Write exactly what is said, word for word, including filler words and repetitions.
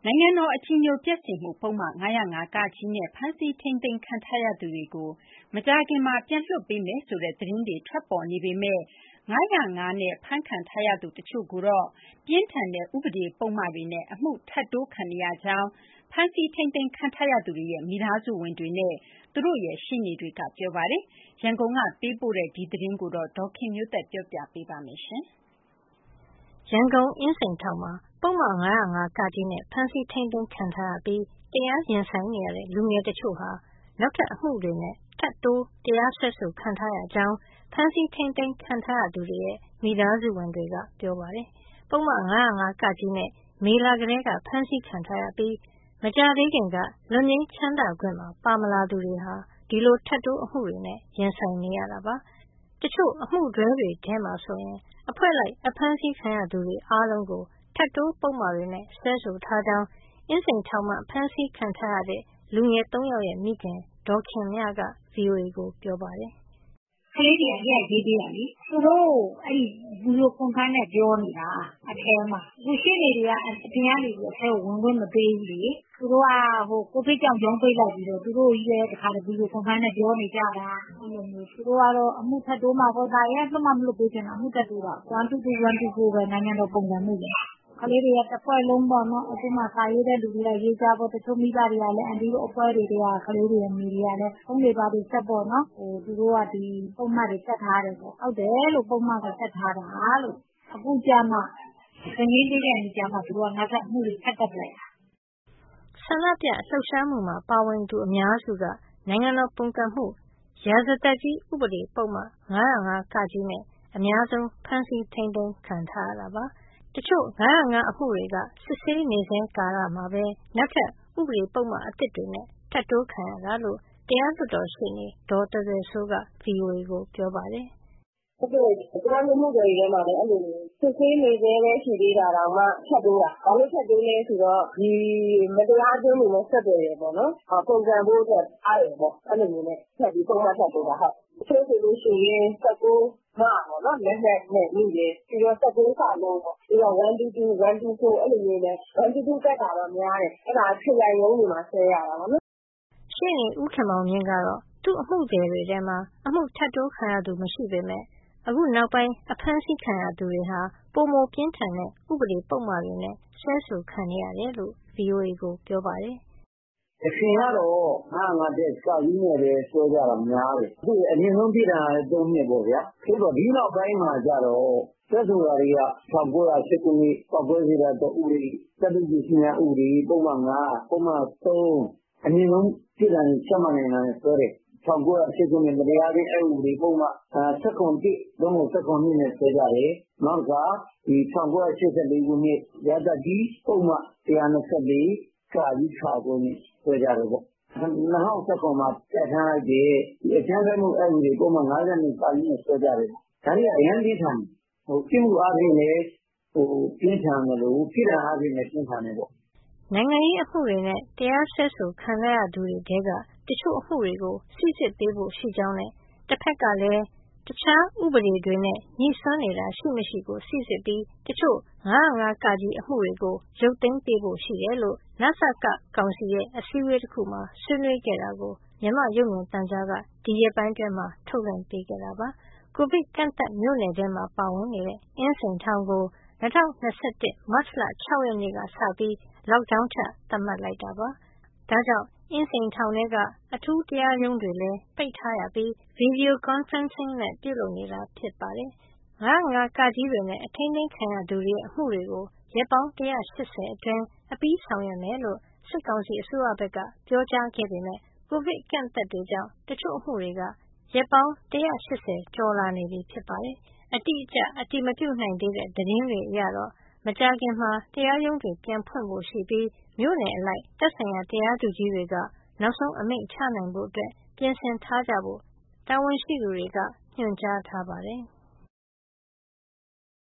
နိုင်ငံတော်အကြည်ညိုပျက်စေမှုပုဒ်မ၅၀၅-က နဲ့ဖမ်းဆီးထိန်းသိမ်းခံထားရသူတွေကိုမကြာခင်မှာပြန်လွှတ်ပေးမယ်ဆိုတဲ့သတင်းတွေထွက်ပေါ်နေပေမယ့်၅၀၅နဲ့ဖမ်းခံထားရသူတချို့ကိုတော့ပြင်းထန်တဲ့ဥပဒေပုဒ်မတွေနဲ့အမှုထပ်တိုးခံနေရကြောင်းဖမ်းဆီးထိန်းသိမ်းခံထားရသူတွေရဲ့မိသားစုဝင်တွေနဲ့သူတို့ရဲ့ရှေ့နေတွေကပြောပါတယ်။ရန်ကုန်ကပေးပို့တဲ့ဒီသတင်းကိုဒေါ်ခင်မျိုးသက်ပြောပြပေးပါမယ်။ရန်ကုန်အင်းစိန်ထောင်မှာပုဒ်မ၅၀၅-က နဲ့ဖမ်းဆီးထိန်းသိမ်းခံထားရပြီးတရားရင်ဆိုင်နေရတဲ့လူငယ်တချို့ဟာနောက်ထပ်အမှုတွေနဲ့ထပ်တိုးတရားစွဲဆိုခံထားရကြောင်းဖမ်းဆီးထိန်းသိမ်းခံထားရသူတွေရဲ့မိသားစုဝင်တွေကပြောပါတယ်။ပုဒ်မ၅၀၅-က နဲ့မေလကတည်းကဖမ်းဆီးခံထားရပြီးမကြာသေးခင်ကလွတ်ငြိမ်းချမ်းသာခွင့်မှာပါမလာသူတွေဟာဒီလိုထပ်တိုးအမှုတွေနဲ့ရင်ဆိုင်နေရတာပါ။တချို့အမှုတွဲတွေထဲမှာဆိုရင်အဖွဲ့လိုက်အဖမ်းဆီးခံရသူတွေအားလုံးကိုထပ်တိုးပုဒ်မတွေနဲ့စွဲဆိုထားကြောင်းအင်းစိန်ထောင်မှဖမ်းဆီးခံထားရတဲ့လူငယ်သုံးယောက်ရဲ့မိခင်ဒေါ်ခင်မြက ဗွီအိုအေကိုပြောပါတယ်။“ကလေးတွေကရက်ရေးပေးတာလေ။သူတို့အဲဒီဗီဒီယိုကွန်ဖရင့်နဲ့ပြောနေတာအထဲမှာ။အခုရှေ့နေတွေကအပြင်ကနေပြီးအထဲကိုဝင်ခွင့်မပေးဘူးလေ။သူတို့ကကိုဗစ်ကြောင့်ရုံးပိတ်လိုက်ပြီးတော့သူတို့ချည်းပဲတခါတည်းဗီဒီယိုကွန်ဖရင့်နဲ့ပြောနေကြတာ။အဲလိုမျိုးသူတို့ကတော့အမှုထပ်တိုးမှာပေါ့။ဒါတွေကလွှတ်မှမလွှတ်ပေးချင်တာအမှုထပ်တိုးတာ။ one two two one two four ပဲနိုင်ငံတော်ပုံစံမိတယ်။ကလေးတွေကတဖွဲ့လုံးပေါ့နော်။အခုမှစာရေးတဲ့လူတွေကရေးကြပေါ့။တချို့မိဘတွေကလည်းအန်တီတို့အဖွဲ့တွေထဲကကလေးတွေရဲ့မိတွေကလည်းဖုန်းတွေဘာတွေဆက်ပေါ့နော်။သူတို့ကဒီပုဒ်မတွေတက်ထားတယ်ပေါ့။ဟုတ်တယ်လို့ပုဒ်မကတက်ထားတာလို့။အခုကျမှလွတ်ငြိမ်းသေးတဲ့နေ့ကျမှသူတို့ကနောက်ထပ်အမှုတွေထပ်တပ်လိုက်တာ။ ”ဆန္ဒပြလှုပ်ရှားမှုမှာပါဝင်သူအများစုကနိုင်ငံတော်ပုန်ကန်မှုရာဇသတ်ကြီးဥပဒေပုဒ်မ၅၀၅-က နဲ့အများဆုံးဖမ်းဆီးထိန်းသိမ်းခံထားရတာပါ။တချို့၅၀၅အမှုတွေကစစ်ဆေးနေဆဲကာလမှာပဲနောက်ထပ်ဥပဒေပုဒ်မအသစ်တွေနဲ့ထပ်တိုးခံရတာလို့တရားလွှတ်တော်ရှေ့နေဒေါ်သွယ်သွယ်စိုးက ဗွီအိုအေကိုပြောပါတယ်။“ဟုတ်ကဲ့ကျမတို့မှုတွေထဲမှာလည်းအဲလိုစစ်ဆေးနေဆဲပဲရှိသေးတာတောင်မှထပ်တိုးတာ။ဘာလို့ထပ်တိုးလဲဆိုတော့ဒီမတရားအသင်းတွေနဲ့ဆက်သွယ်တယ်ပေါ့နော်။ပုန်ကန်ဖို့အတွက်အားတယ်ပေါ့။အဲလိုမျိုးနဲ့ထပ်ပြီးပုဒ်မထပ်တိုးတာဟုတ်။တချို့ဆိုလို့ရှိရင်၁၉ပေါ့နော်လက်နက်နဲ့မိတယ်ပြီးတော့၁၉ခလုံးပေါ့ပြီးတော့one two two one two fourအဲ့လိုမျိုးနဲ့one two twoတက်တာတော့များတယ်အဲ့ဒါခရိုင်ရုံးတွေမှာဆဲရတာပေါ့နော်။ရှေ့နေဦးခင်မောင်မြင့်ကတော့သူ့အမှုတွေတွေထဲမှာအမှုထပ်တိုးခံရသူမရှိပေမဲ့အခုနောက်ပိုင်းအဖမ်းဆီးခံရသူတွေဟာပိုမိုပြင်းထန်တဲ့ဥပဒေပုဒ်မတွေနဲ့စွဲဆိုခံနေရတယ်လို့ဗွီအိုအေကိုပြောပါတယ်။အရင်ကတော့၅၀၅-က နဲ့ပဲစွဲကြတာများတယ်။အခုအမြင့်ဆုံးပြစ်ဒဏ်ကလည်းသုံးနှစ်ပေါ့ဗျာ။ဆိုတော့ဒီနောက်ပိုင်းမှာကျတော့စွဲဆိုတာတွေက၁၉၈၉ခုနှစ်ပေါက်ကွဲစေတတ်သောဥပဒေသတ္တိပစ္စည်းများဥပဒေပုဒ်မ၅ပုဒ်မ၃အမြင့်ဆုံးပြစ်ဒဏ်ချမှတ်နိုင်တာနဲ့စွဲတယ်။၁၉၈၈ခုနှစ်မတရားအသင်းအက်ဥပဒေပုဒ်မ၁၇(၁) သို့မဟုတ်၁၇(၂) နဲ့စွဲကြတယ်။နောက်တစ်ခါဒီ၁၉၈၄ခုနှစ်ရာဇသတ်ကြီးပုဒ်မ၁၂၄(က) (ခ) နဲ့စွဲကြတယ်ပေါ့။၂၀၁၇မှာပြဋ္ဌာန်းလိုက်တဲ့အကြမ်းဖက်မှုအက်ဥပဒေပုဒ်မ၅၂(က) နဲ့စွဲကြတယ်။ဒါတွေကအရမ်းပြင်းထန်တယ်။ပြစ်မှုအားဖြင့်လည်းပြင်းထန်တယ်လို့ပြစ်ဒဏ်အားဖြင့်လည်းပြင်းထန်တယ်ပေါ့။ ”နိုင်ငံရေးအမှုတွေနဲ့တရားစွဲဆိုခံရသူတွေထဲကတချို့အမှုတွေကိုစိစစ်ပေးဖို့ရှိကြောင်းနဲ့တဖက်ကလည်းတခြားဥပဒေတွေနဲ့ညှိစွန်းနေတာရှိမရှိကိုစိစစ်ပြီးတချို့၅၀၅-က အမှုတွေကိုရုပ်သိမ်းပေးဖို့ရှိတယ်လို့နစကကောင်စီရဲ့အစည်းအဝေးတခုမှာဆွေးနွေးခဲ့တာကိုမြန်မာ့ရုပ်မြင်သံကြားကဒီရက်ပိုင်းအတွင်းမှာထုတ်လွှင့်ပေးခဲ့တာပါ။ကိုဗစ်ကန့်သတ်မြို့နယ်ထဲမှာပါဝင်နေတဲ့အင်းစိန်ထောင်ကို၂၀၂၁ မတ်လ၆ရက်နေ့ကစပြီး Lockdown ချသတ်မှတ်လိုက်တာပါ။ဒါကြောင့်အင်းစိန်ထောင်ထဲကအထူးတရားရုံးတွေလည်းပိတ်ထားရပြီး Video Conferencing နဲ့ပြုလုပ်နေတာဖြစ်ပါတယ်။၅၀၅-က တွေနဲ့အထိန်းသိမ်းခံရသူတွေရဲ့အမှုတွေကိုရက်ပေါင်း၁၈၀အတွင်းအပြီးဆောင်ရွက်မယ်လို့စစ်ကောင်စီအစိုးရဘက်ကပြောကြားခဲ့ပေမဲ့ကိုဗစ်အကန့်အသတ်တွေကြောင့်တချို့အမှုတွေကရက်ပေါင်း၁၈၀ကျော်လာနေပြီဖြစ်ပါတယ်။အတိအကျအတည်မပြုနိုင်သေးတဲ့သတင်းတွေအရတော့မကြာခင်မှာတရားရုံးတွေပြန်ဖွင့်ဖို့ရှိပြီးမြို့နယ်အလိုက်သက်ဆိုင်ရာတရားသူကြီးတွေကနောက်ဆုံးအမိန့်ချနိုင်ဖို့ပြင်ဆင်ထားကြဖို့တာဝန်ရှိသူတွေကညွှန်ကြားထားပါတယ်။